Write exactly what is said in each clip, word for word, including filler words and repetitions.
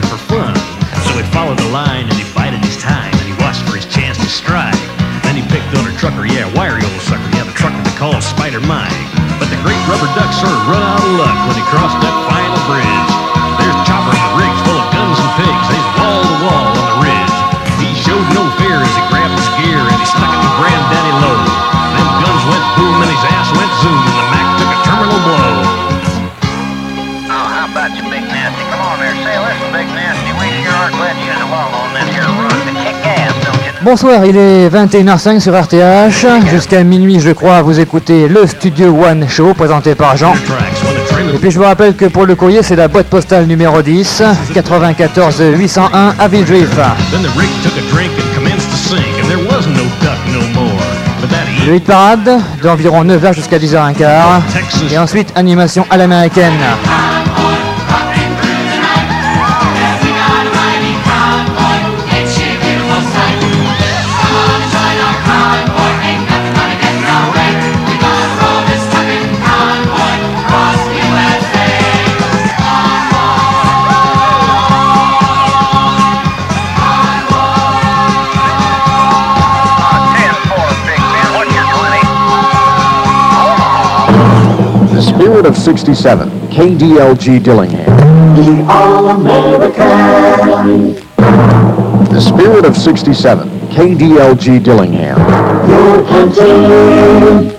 firing for fun. So he followed the line and he bided his time and he watched for his chance to strike. Then he picked on a trucker, yeah, wiry old sucker, yeah, the trucker they call Spider Mike. But the great rubber duck sort of run out of luck when he crossed that final bridge. There's choppers and rigs full of guns and pigs, they's wall to wall on the ridge. He showed no fear as he grabbed his gear and he stuck it to Granddaddy low. Them guns went boom and his ass went zoom and the Mac took a terminal blow. Oh, how about you, Big Nasty? Come on there, say, listen, Big Nasty, we sure are glad you along on this here run to kick ass, don't you? Bonsoir, il est vingt et une heures cinq sur R T H. Jusqu'à minuit, je crois, vous écoutez le Studio One Show présenté par Jean. Et puis je vous rappelle que pour le courrier, c'est la boîte postale numéro dix, quatre-vingt-quatorze huit cent un à Villejuif. Le hit parade d'environ neuf heures jusqu'à dix heures quinze. Et ensuite, animation à l'américaine. Spirit of sixty-seven, K D L G Dillingham. The All-American. The Spirit of sixty-seven, K D L G Dillingham. Your country.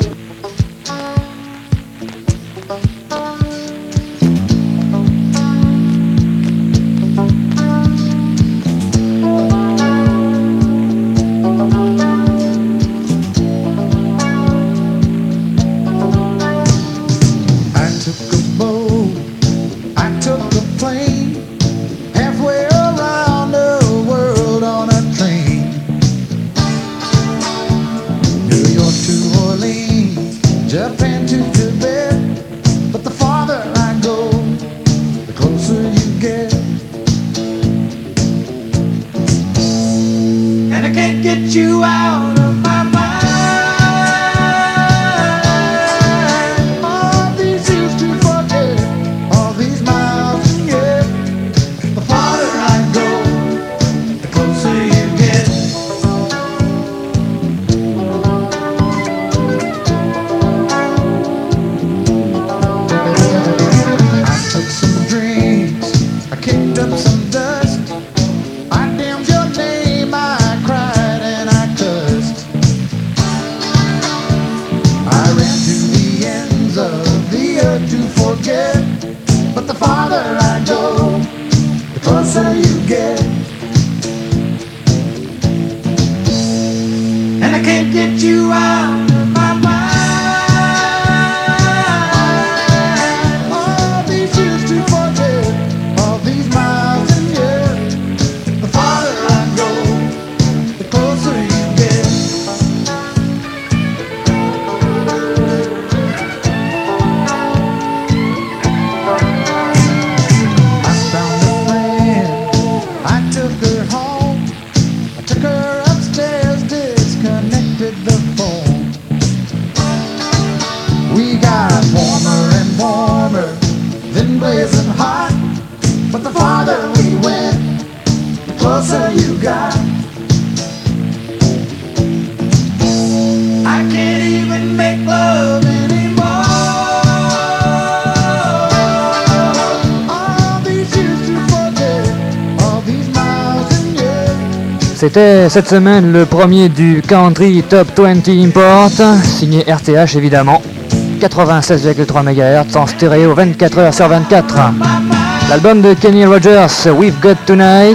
C'était cette semaine le premier du Country Top vingt Import, signé R T H évidemment, quatre-vingt-seize virgule trois mégahertz en stéréo vingt-quatre heures sur vingt-quatre. L'album de Kenny Rogers, We've Got Tonight,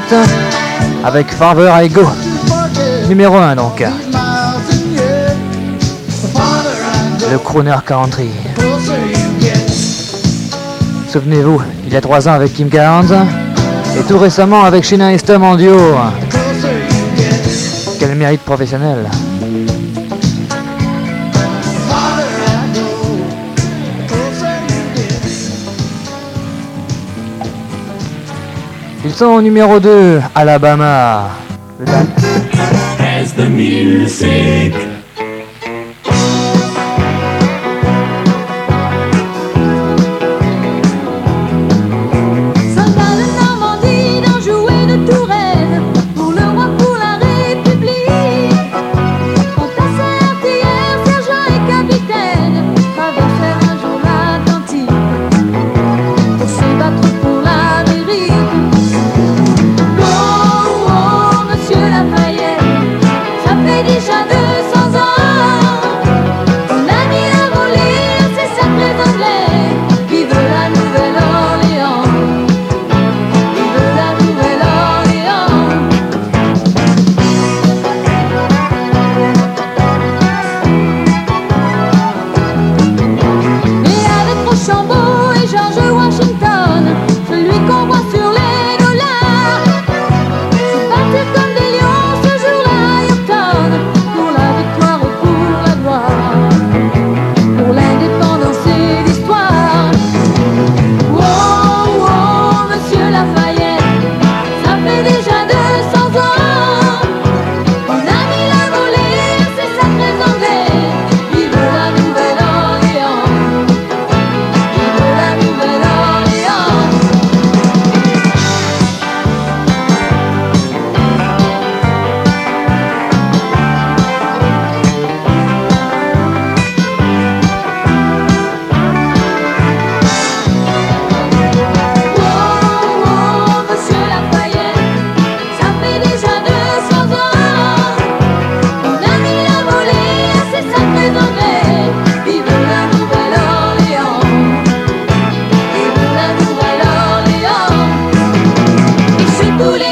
avec Farther I Go, numéro un donc. Le crooner country. Souvenez-vous, il y a trois ans avec Kim Carnes, et tout récemment avec Sheena Easton en duo. Quel mérite professionnel. Ils sont au numéro deux, Alabama. As the music Soldat de Normandie dont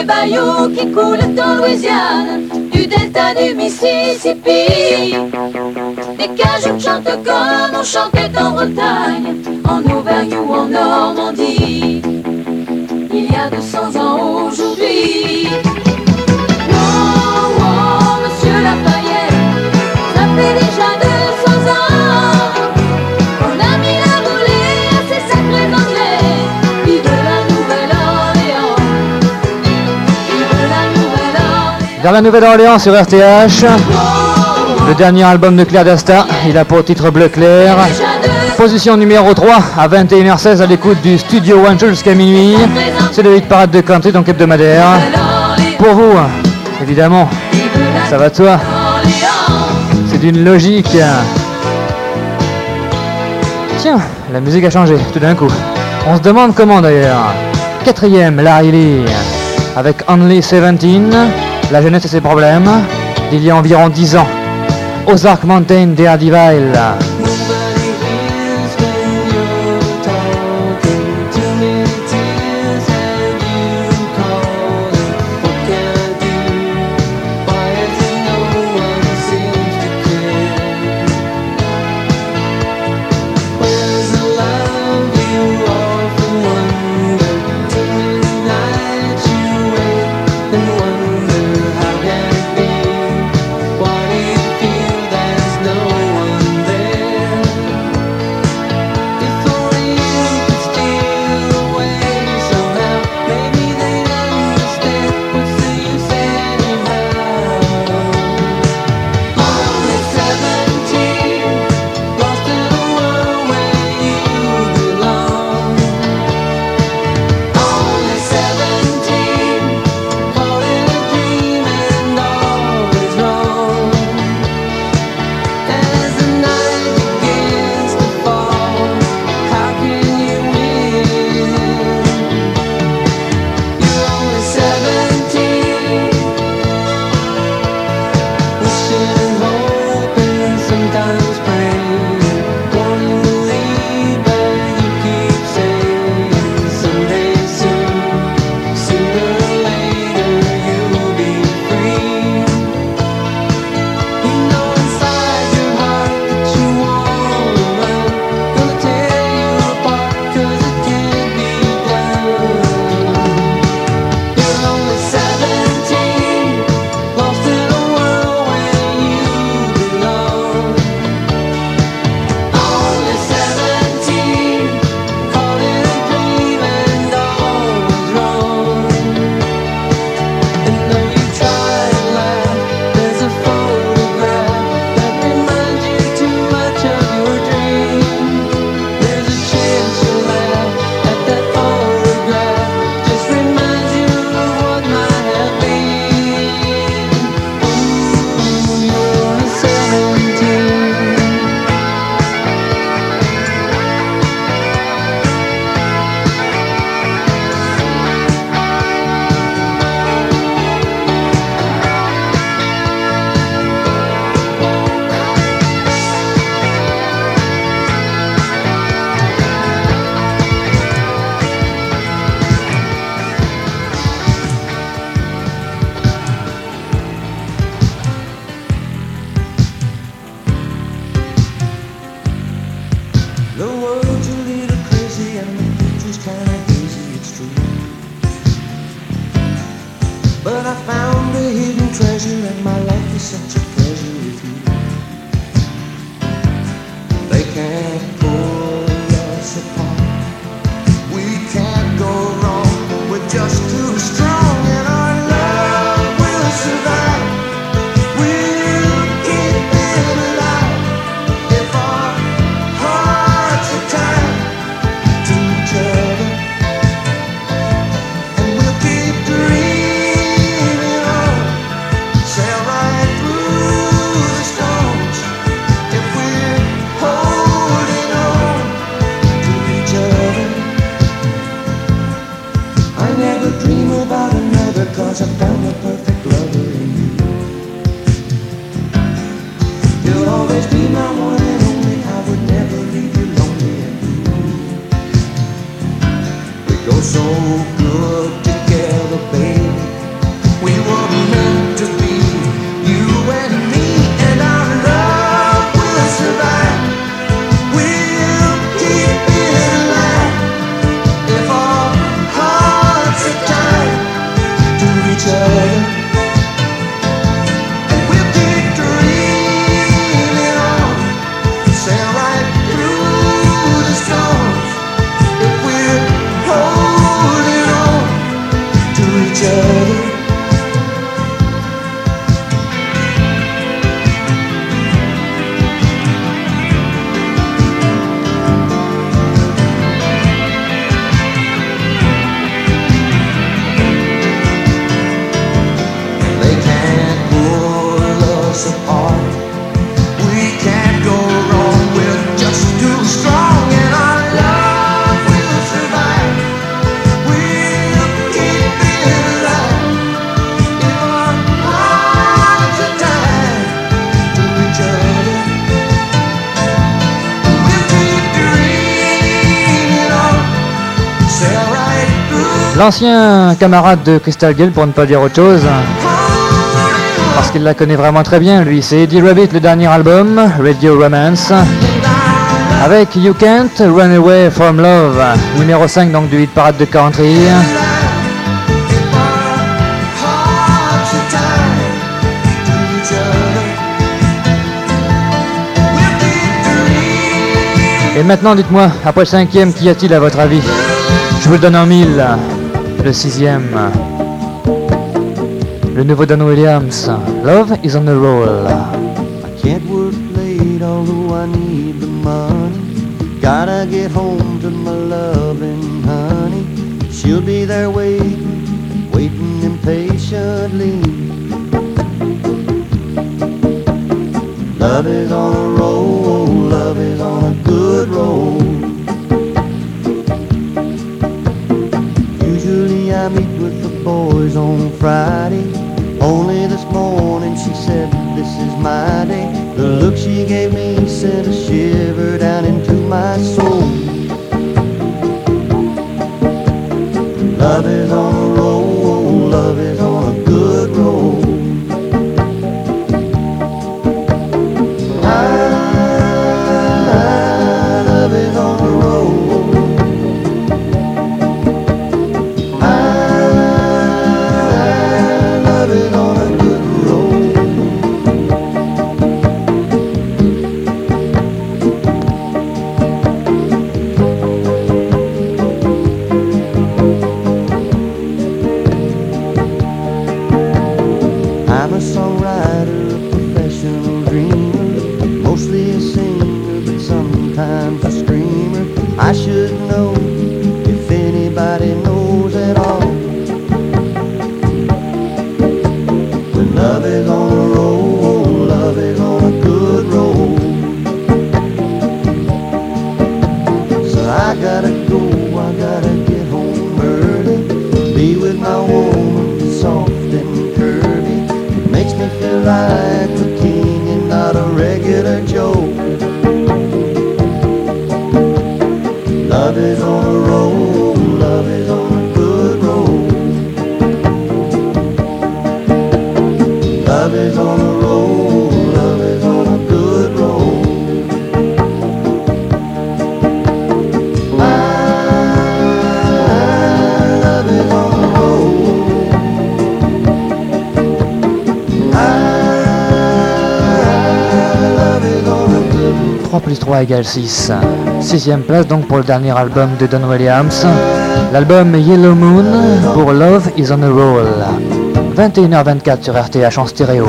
bayous qui coulent en Louisiane, du delta du Mississippi. Des cajuns chantent comme on chantait en Bretagne, en Auvergne ou en Normandie. Il y a deux cents ans aujourd'hui. Oh, oh, monsieur Lafayette, ça fait déjà deux cents ans qu'on a mis la volée à ces sacrés Anglais. Vive la Nouvelle-Orléans, vive la Nouvelle-Orléans. Dans la Nouvelle-Orléans sur R T H, le dernier album de Claire Dasta, il a pour titre Bleu Clair. Position numéro trois à vingt et une heures seize à l'écoute du Studio One Show jusqu'à minuit. C'est le hit parade de country donc hebdomadaire. Pour vous, évidemment, ça va de soi. C'est d'une logique. Tiens, la musique a changé tout d'un coup. On se demande comment d'ailleurs. Quatrième, Larry Lee avec Only seventeen, la jeunesse et ses problèmes, d'il y a environ dix ans. Ozark Mountain, Daredevil. so good together, baby. each other. L'ancien camarade de Crystal Gayle, pour ne pas dire autre chose, parce qu'il la connaît vraiment très bien, lui, c'est Eddie Rabbitt, le dernier album, Radio Romance, avec You Can't Run Away From Love, numéro cinq donc du hit parade de country. Et maintenant, dites-moi, après le cinquième, qu'y a-t-il à votre avis? Je vous le donne en mille. Le sixième, le nouveau Don Williams, Love is on a roll. I can't work late although I need the money. Gotta get home to my loving honey. She'll be there waiting, waiting impatiently. Love is on a roll, love is on a good roll. I meet with the boys on Friday. Only this morning she said this is my day. The look she gave me sent a shiver down into my soul. Love is on a roll, love is on a good roll. I, I, love is on a roll. I should know if anybody knows at all. When love is on a roll, love is on a good roll. So I gotta go, I gotta get home early. Be with my woman, soft and curvy. It makes me feel like a king and not a regular Joe. Love is on a roll, love is on a good roll. Love is on a roll, love is on a good roll. I, love is on a roll. I, love is on a good roll. trois plus trois égale six. Sixième place donc pour le dernier album de Don Williams, l'album Yellow Moon pour Love is on a Roll. vingt et une heures vingt-quatre sur R T H en stéréo.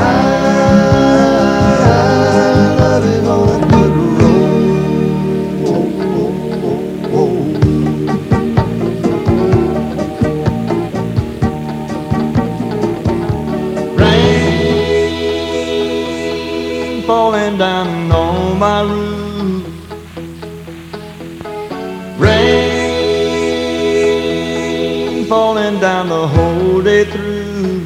Rain falling down on my roof. Rain falling down the whole day through.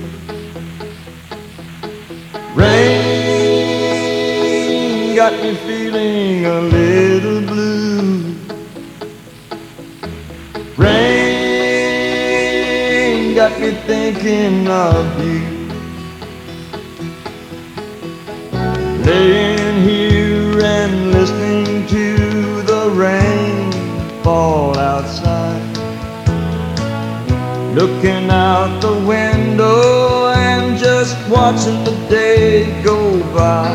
Rain got me feeling a little blue. Rain got me thinking of you. Laying here and listening to the rain fall outside, looking out the window and just watching the day go by,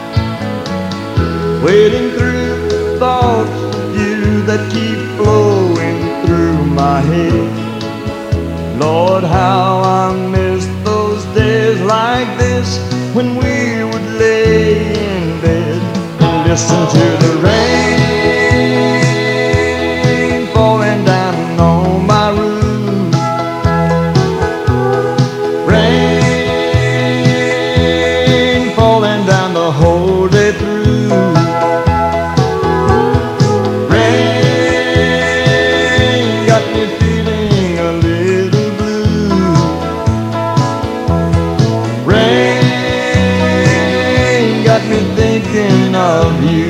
wading through thoughts of you that keep flowing through my head, Lord, how I miss those days like this when we would lay in bed and listen to the rain falling down on my roof. Rain falling down the whole day through. Rain got me feeling a little blue. Rain got me thinking of you.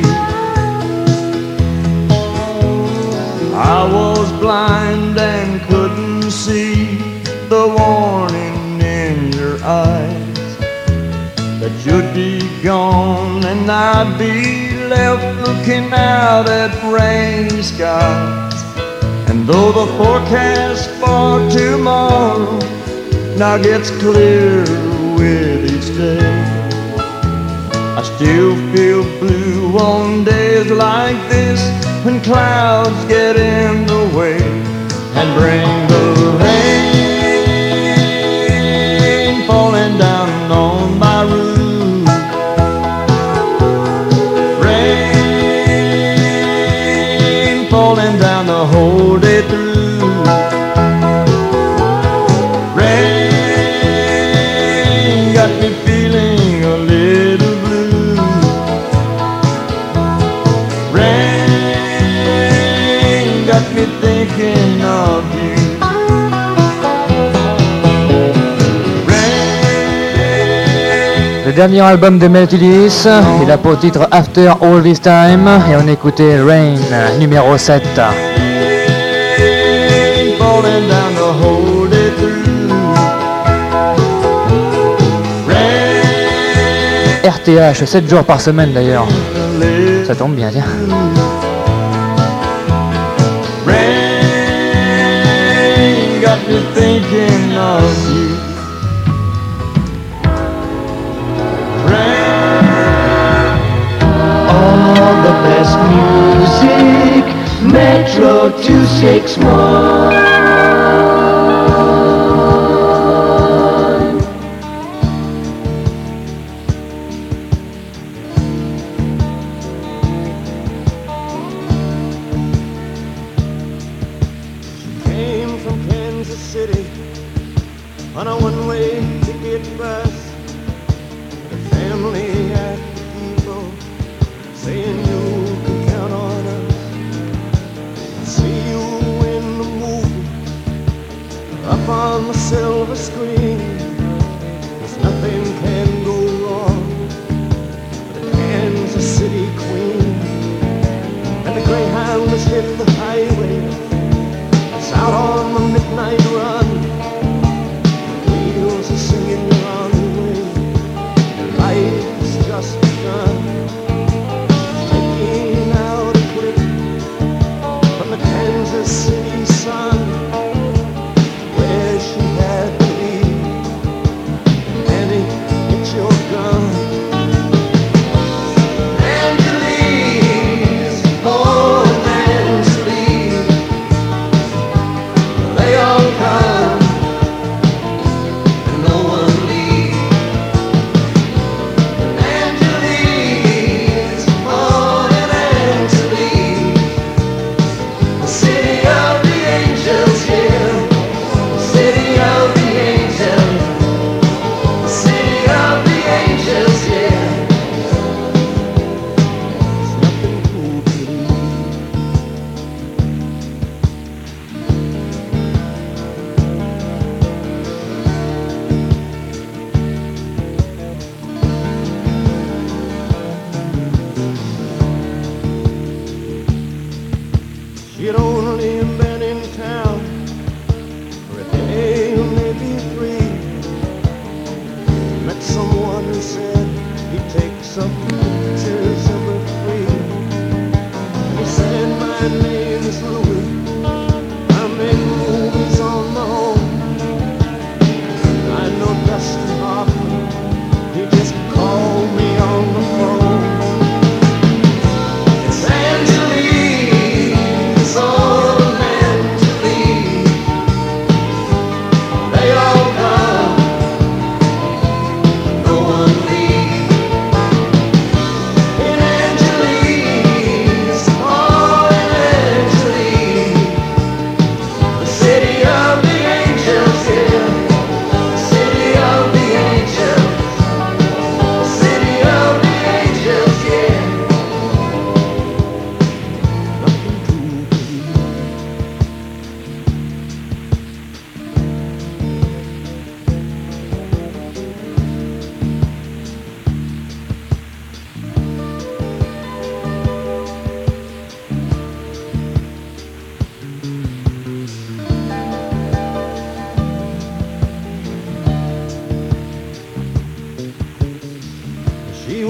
I was blind and couldn't see the warning in your eyes that you'd be gone and I'd be left looking out at rainy skies. And though the forecast for tomorrow now gets clearer with each day, I still feel blue on days like this when clouds get in the way and bring the rain falling down on my roof. Rain falling down the whole day through. Rain got me feeling a little blue. Rain got me thinking of you. Le dernier album de Melodies, il a pour titre After All This Time et on écoutait Rain, numéro sept. Rain falling down the whole day through. Rain R T H, sept jours par semaine d'ailleurs. Ça tombe bien, tiens. Rain got me thinking of you. All the best music, Metro two sixty-one. Came from Kansas City on a one-way ticket bus. The family at the depot saying you can count on us. See you in the movie up on the silver screen. 'Cause nothing can go wrong with the Kansas City Queen. And the Greyhound has hit the highway. It's out on the midnight run. The wheels are singing you're on the way. Your life has just begun. Taking out a clip from the Kansas City sun, where she had to leave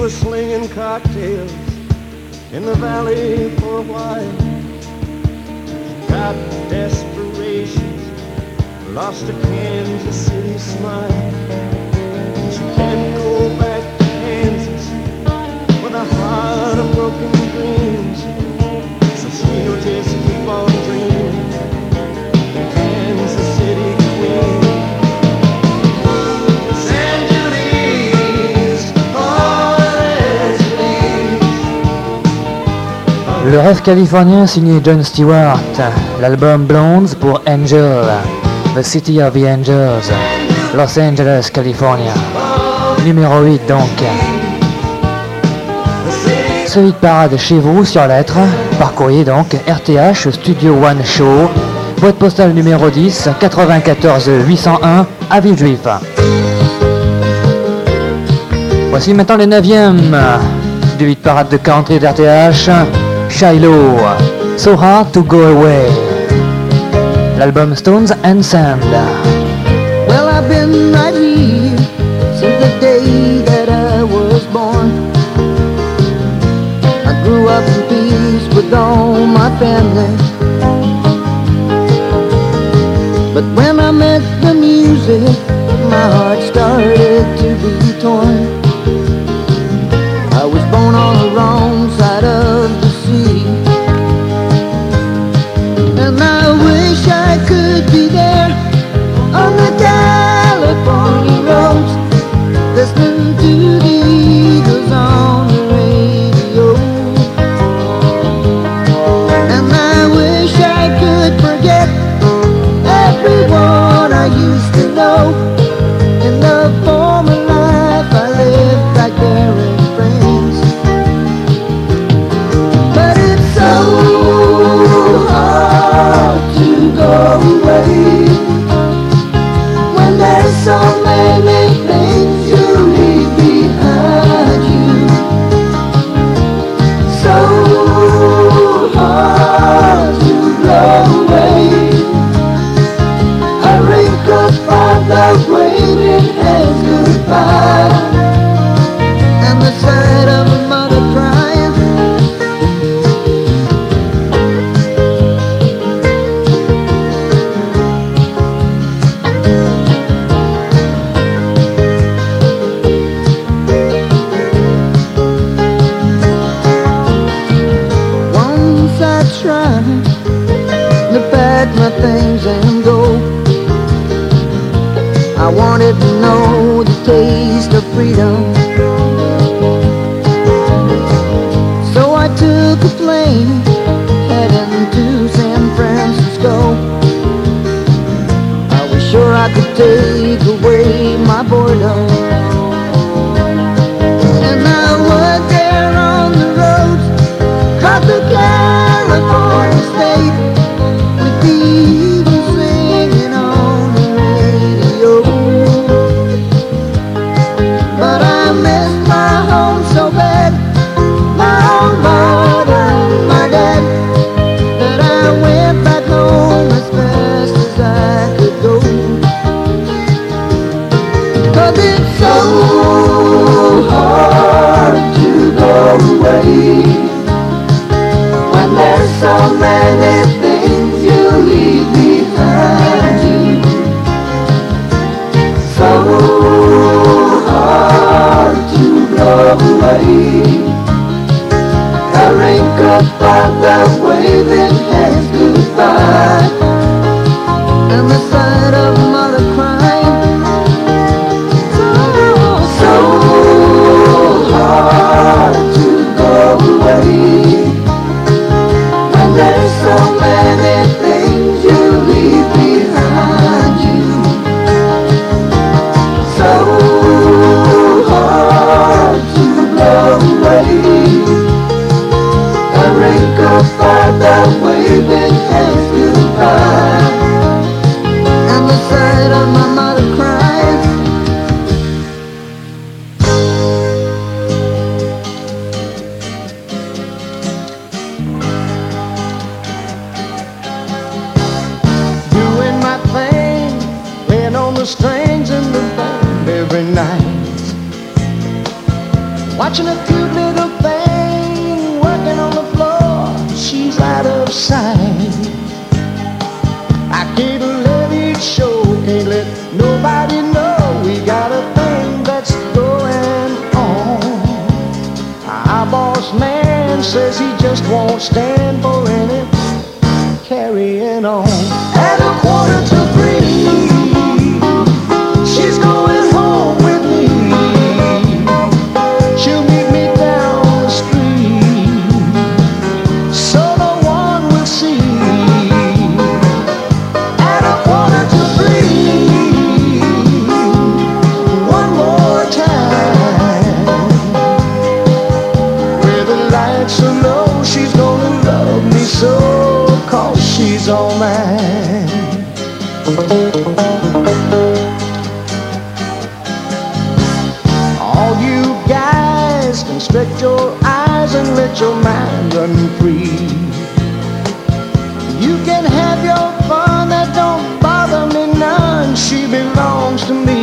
was slinging cocktails in the valley for a while. Got desperation, lost a Kansas City smile. She can't go back to Kansas with a heart of broken dreams. So she'll just keep on dreaming, Kansas City queen. Le rêve californien signé Jon Stewart, l'album Blondes pour Angel, The City of the Angels, Los Angeles, California, numéro huit donc. Ce hit parade chez vous sur lettre, par courrier donc, R T H Studio One Show, boîte postale numéro dix, quatre-vingt-quatorze huit cent un à Villejuif. Voici maintenant le neuvième du hit parade de country d'R T H, Shiloh, So Hard to Go Away, l'album Stones and Sand. Well, I've been right here since the day that I was born. I grew up in peace with all my family, but when I met the music, my heart started to be torn. I was born on the wrong side of the sea, and I wish I could be there on the California roads, listening to the Eagles on the radio. And I wish I could forget everyone I used to know in the former life I lived back there in France. But it's so hard to go away when there's so many things you leave behind you. So hard to blow away a wrinkled father waving hands goodbye, and the sight of a mother crying. Once I tried to pack my things and go. I wanted to know the taste of freedom, so I took a plane heading to San Francisco. I was sure I could take away my boredom, and I was there on the roads across the California state with the Eagles singing on the radio. But I miss my home so bad, my own mother and my dad, that I went back home as fast as I could go. watching a cute little thing working on the floor. She's out of sight. I can't let it show, can't let nobody know we got a thing that's going on. Our boss man says he just won't stand for any carrying on. At a quarter to three, she's going home with me. She'll meet me down the street, so no one will see. At a quarter to three, one more time. Where the lights are low, she's gonna love me so, 'cause she's all mine. All you guys can stretch your eyes and let your mind run free. You can have your fun, that don't bother me none. She belongs to me.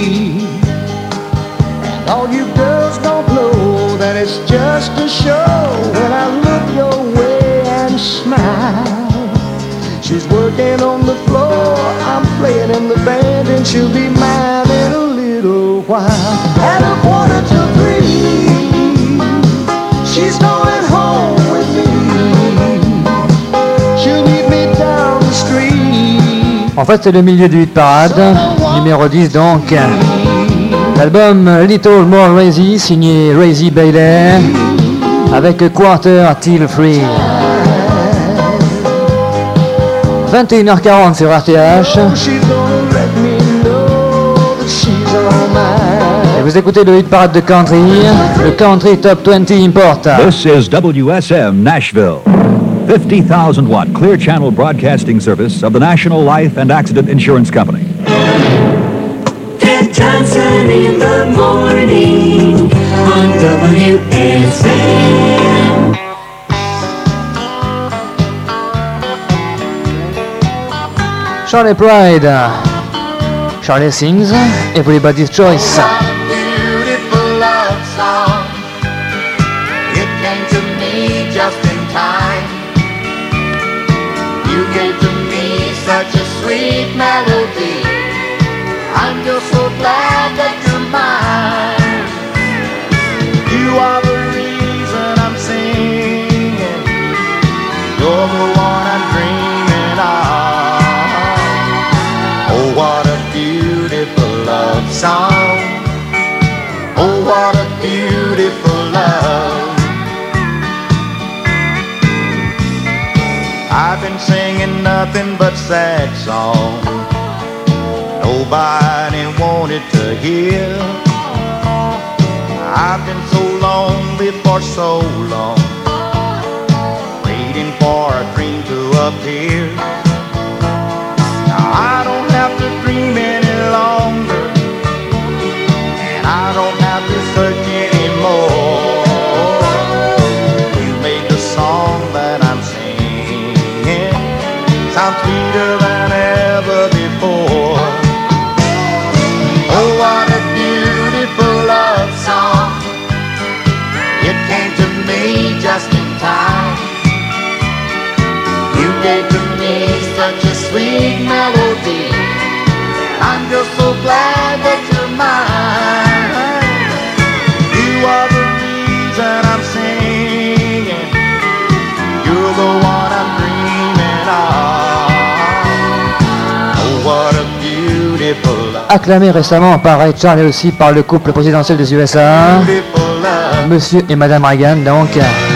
And all you girls don't know that it's just a show when I look your way and smile. She's working on the floor, I'm playing in the band, and she'll be mine in a little while. At a quarter to three, she's going home with me. She'll meet me down the street. En fait, c'est le milieu du hit parade, numéro dix donc. L'album Little More Crazy, signé Razy Bailey, avec Quarter Till Three. vingt et une heures quarante sur R T H. Et vous écoutez le hit parade de country, le Country Top vingt Import. This is W S M Nashville, fifty thousand watt clear channel broadcasting service of the National Life and Accident Insurance Company. Ted Johnson in the morning on W S M. Charlie Pride. Charlie sings Everybody's Choice. Beautiful love song. It came to me just in time. You gave to me such a sweet melody. I'm just so glad that you're mine. You are the reason I'm singing. You're the one I'm dreaming of. Oh, what a beautiful love song. Oh, what a beautiful love. I've been singing nothing but sad songs nobody wanted to hear. I've been so lonely for so long, waiting for a dream to appear. Now I don't have to dream any longer, and I don't have to search anymore. You made the song that I'm singing sound sweeter than ever before. Oh, what a beautiful love song. It came to me just in time. You gave to me such a sweet melody. I'm just so glad that you're mine. You are the reason I'm singing. You're the one I'm dreaming of. Oh, what a beautiful love. Acclamé récemment par Ray Charles et aussi par le couple présidentiel des U S A, Monsieur et Madame Reagan donc.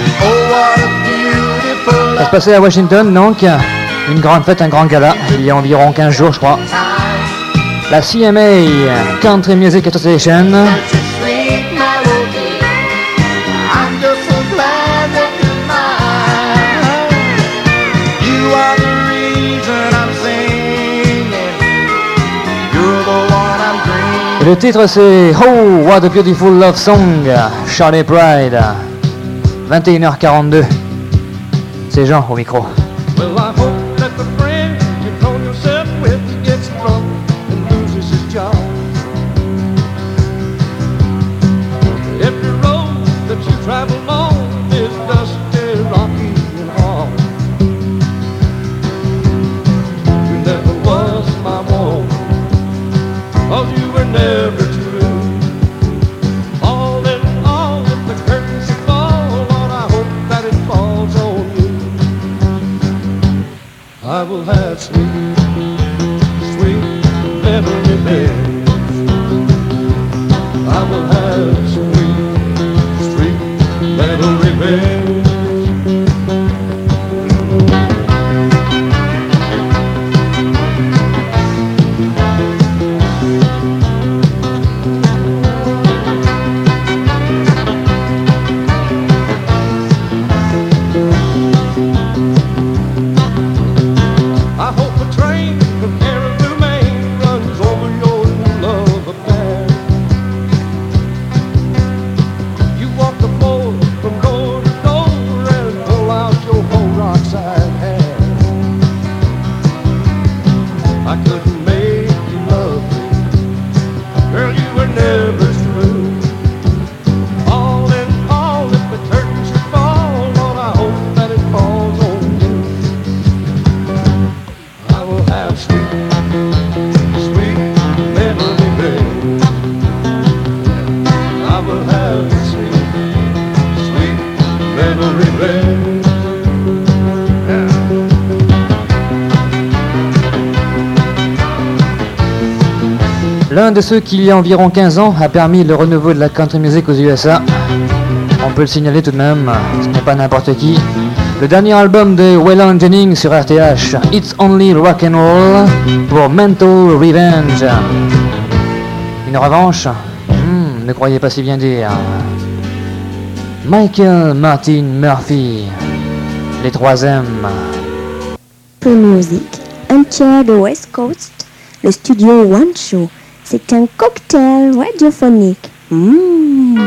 Ça se passait à Washington donc, une grande fête, un grand gala, il y a environ quinze jours je crois. La C M A, Country Music Association. Et le titre c'est Oh, What a Beautiful Love Song, Charlie Pride. vingt et une heures quarante-deux. C'est Jean au micro. Well, I hope that the friend you call yourself with gets drunk and loses his job. Every road never true. All in all, if the curtain should fall, Lord, I hope that it falls on you. I will have sweet, sweet little revenge. I will have sweet, sweet little revenge. I hope a train from Caribou, Maine runs over your love affair. You walk the floor from door to door and pull out your whole rock-side hair. I couldn't make you love me, girl, you were never true. All in all, if the curtain should fall, Lord, I hope that it falls on you. I will have sweet, sweet little revenge. I will have sweet, sweet little revenge. Yeah. L'un de ceux qui, il y a environ quinze ans, a permis le renouveau de la country music aux U S A. On peut le signaler tout de même, ce n'est pas n'importe qui. Le dernier album de Waylon Jennings sur R T H, It's Only Rock and Roll, pour Mental Revenge. Une revanche? Hmm, ne croyez pas si bien dire. Michael Martin Murphey, les trois M. Country Music, entière de West Coast, le studio One Show. C'est un cocktail radiophonique. Mmh.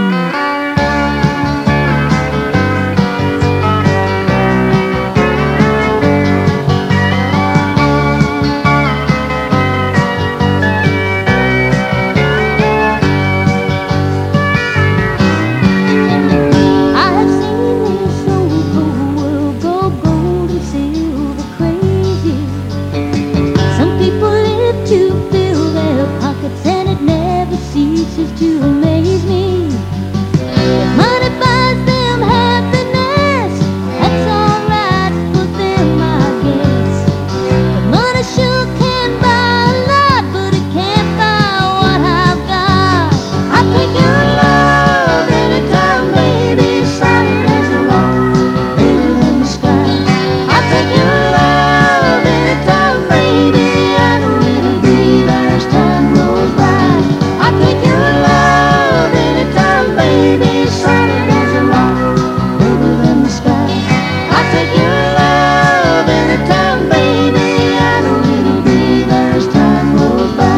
To amaze me, if money buys them happiness, that's alright for them, I guess. But money sure can buy a lot, but it can't buy what I've got. I take your love anytime, baby, solid as a rock, bigger than the sky. I take your love anytime, baby, I know it'll be there as time goes by. I take your love anytime, baby, solid as a rock, bigger than the sky. I take your love anytime, baby, I know it'll be there as time goes by.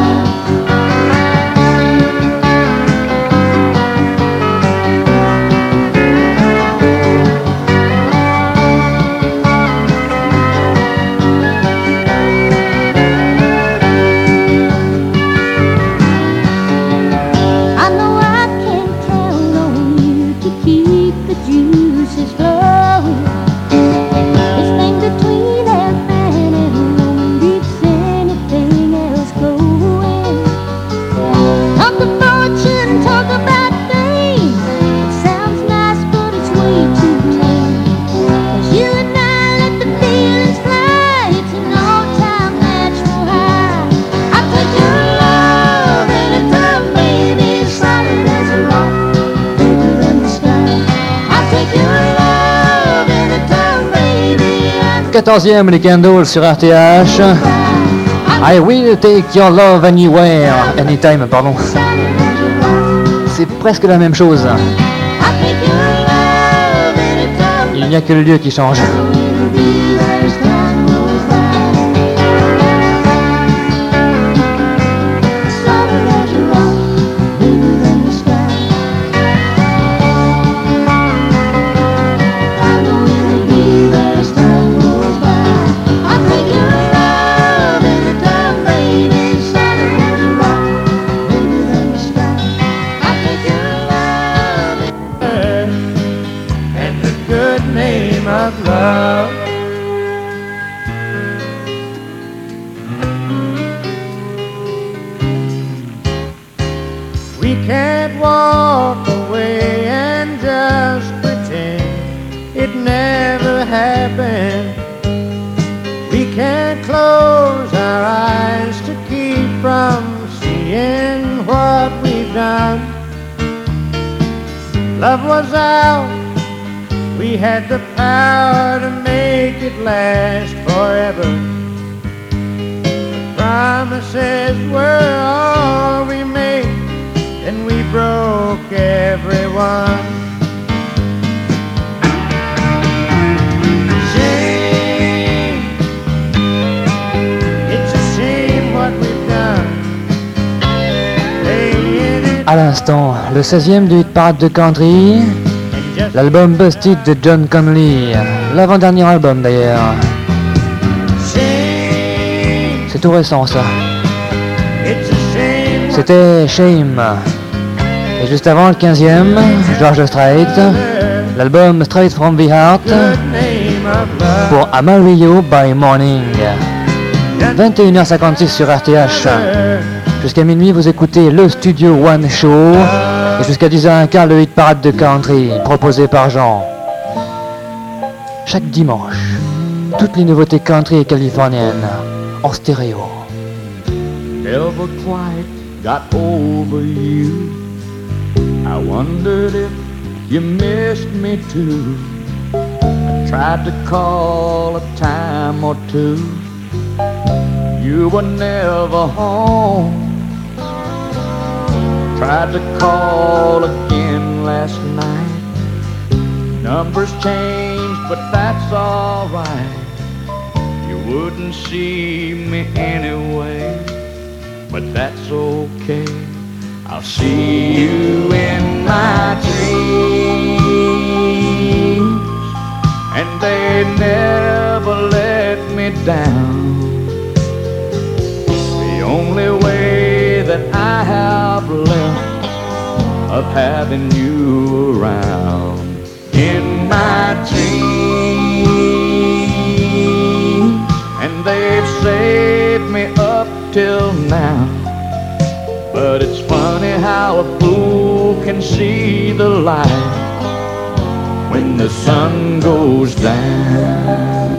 I know I can count on you to keep the juices flowing. This thing between Alpine and Rome beats anything else going. Talk of fortune, talk about fame. It sounds nice, but it's way too tame. 'Cause you and I let the feelings fly. It's an all-time natural high. I take your love anytime, baby, solid as a rock, bigger than the sky. I take your love anytime, baby, I quatorzième, les Candles sur R T H. I will take your love anywhere. Anytime, pardon. C'est presque la même chose. take your love anytime. Il n'y a que le lieu qui change. It'll be there as time goes by. Solid as a rock, bigger than the sky. I know it'll be there as time goes by. I take your love anytime, baby. Solid as a rock, bigger than the sky. I take your love. And the good name of love. We can't walk away and just pretend it never happened. We can't close our eyes to keep from seeing what we've done. Love was out, we had the power to make it last forever. The promises were all we made, and we broke everyone. Shame, it's a shame what we've done. Laying it À l'instant, le seizième du hit parade de country, l'album Busted de John Conley, l'avant-dernier album d'ailleurs. C'est tout récent ça. C'était Shame. Et juste avant le quinzième, George Strait, l'album Straight from the Heart pour Amarillo by Morning. vingt et une heures cinquante-six sur R T H. Jusqu'à minuit, vous écoutez le Studio One Show. Et jusqu'à dix heures quinze, le hit parade de country, proposé par Jean. Chaque dimanche, toutes les nouveautés country et californiennes, en stéréo. Never quite got over you. I wondered if you missed me too. I tried to call a time or two. You were never home. Tried to call again last night. Numbers changed, but that's alright. You wouldn't see me anyway, but that's okay. I'll see you in my dreams, and they never let me down. The only way that I have left of having you around in my dreams, and they've saved me up till now. But it's funny how a fool can see the light when the sun goes down.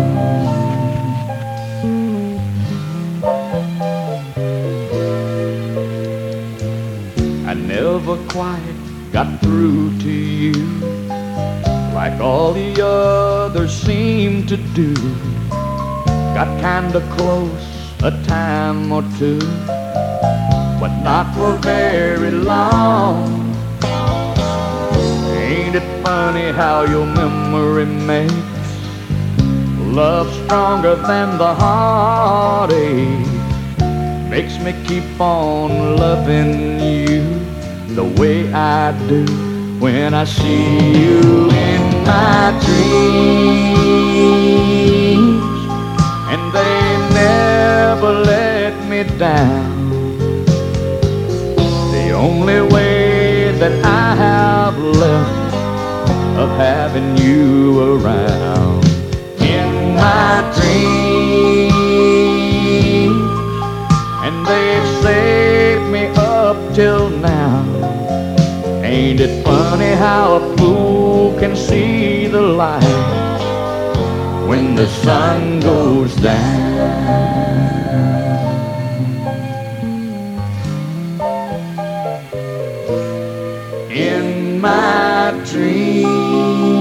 I never quite got through to you like all the others seem to do. Got kinda close a time or two, but not for very long. Ain't it funny how your memory makes love stronger than the heartache? Makes me keep on loving you the way I do when I see you in my dreams, and they never let me down. The only way that I have left of having you around in my dreams, and they've saved me up till now. Ain't it funny how a fool can see the light when the sun goes down? In my dreams,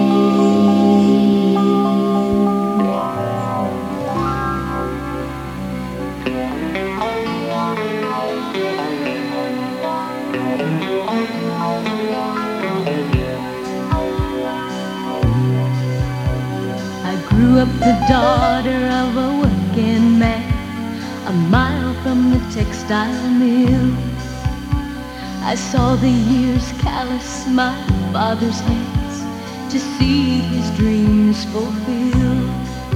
I grew up the daughter of a working man, a mile from the textile mill. I saw the years callous my father's hands to see his dreams fulfilled.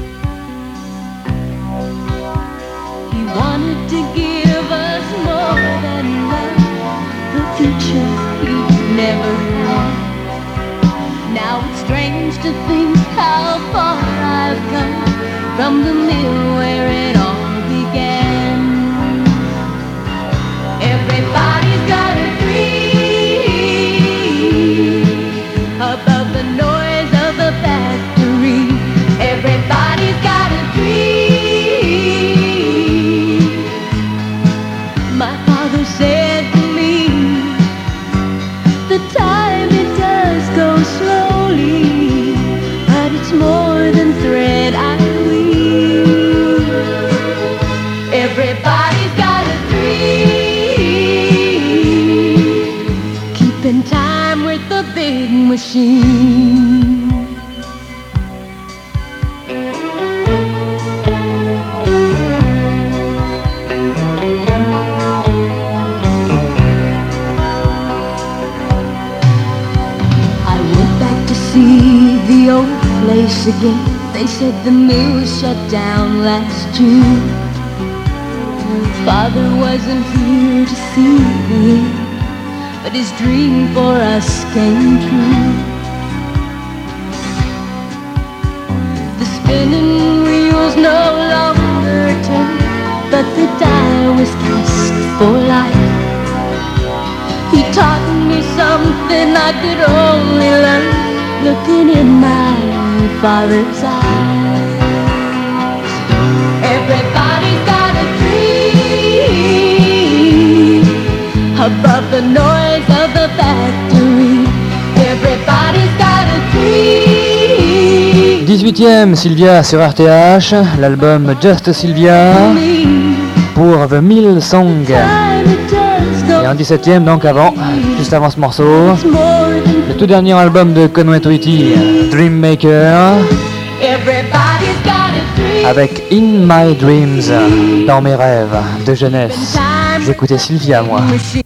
He wanted to give us more than love, the future he never had. Now it's strange to think how far I've come from the mill where it all began. Everybody's got a dream. machine. I went back to see the old place again. They said the mill was shut down last June. Father wasn't here to see the end, but his dream for us came true. The spinning wheels no longer turn, but the die was cast for life. He taught me something I could only learn looking in my father's eyes. Everybody's got a dream above the noise of the factory. Everybody's got a dream. dix-huitième Sylvia sur R T H, l'album Just Sylvia pour The Mill Song. Et en dix-septième, donc avant, juste avant ce morceau, le tout dernier album de Conway Twitty, Dream Maker, avec In My Dreams, dans mes rêves de jeunesse. J'écoutais Sylvia, moi.